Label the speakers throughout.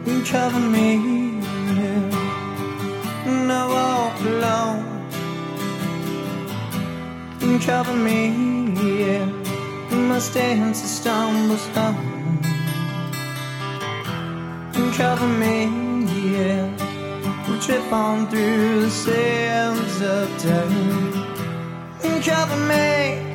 Speaker 1: cover me, yeah. And I walk alone. Cover me, yeah. My stance stumbles home. Cover me, yeah. We trip on through the sands of time. Cover me,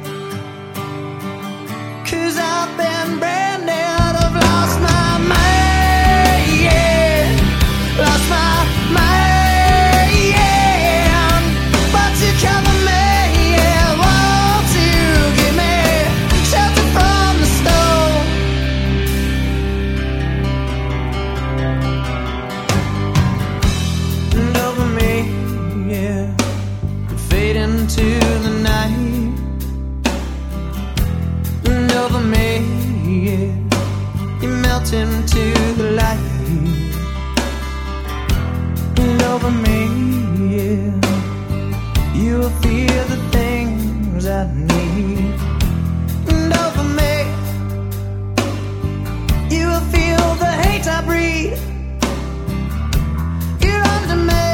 Speaker 1: 'cause I've been branded. I've lost my mind, yeah. Lost my mind, yeah. But you cover me, yeah. Won't you give me shelter from the storm? And over me, yeah. Fade into the night. And over me, yeah. You melt into the light. And over me, yeah. You will feel the things I need. And over me, you will feel the hate I breathe. You're under me,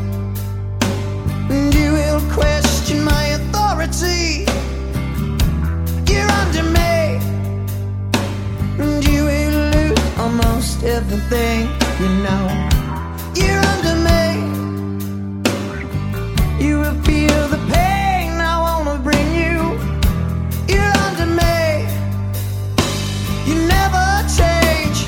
Speaker 1: and you will question my authority. You're under me, and you will lose almost everything you know. You're under me, you will feel the pain I wanna bring you. You're under me, you never change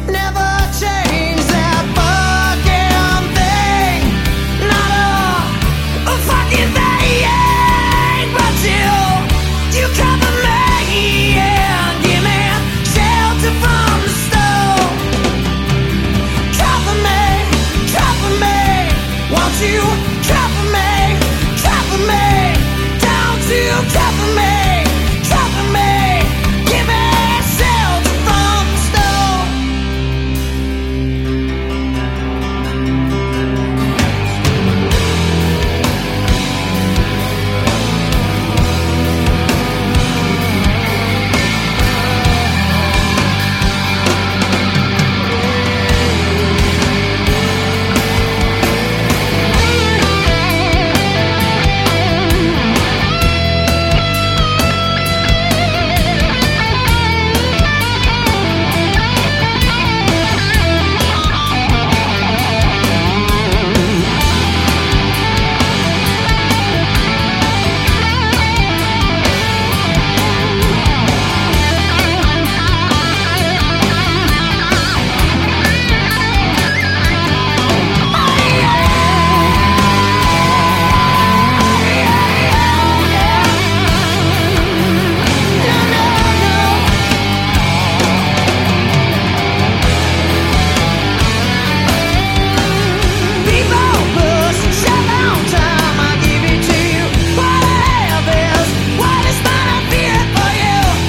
Speaker 1: that fucking thing. Not a fucking thing, but you cover me, yeah. Give me shelter from the storm. Cover me, won't you cover me, don't you cover me, give me shelter from the storm.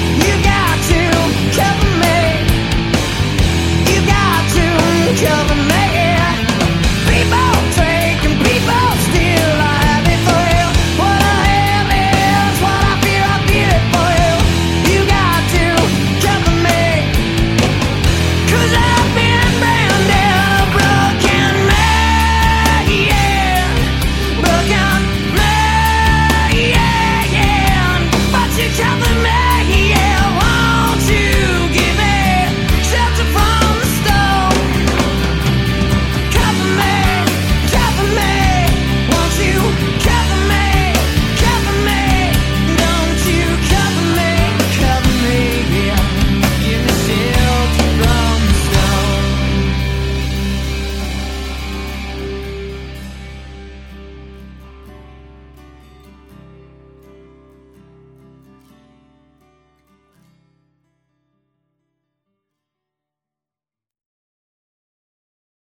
Speaker 1: Cover me.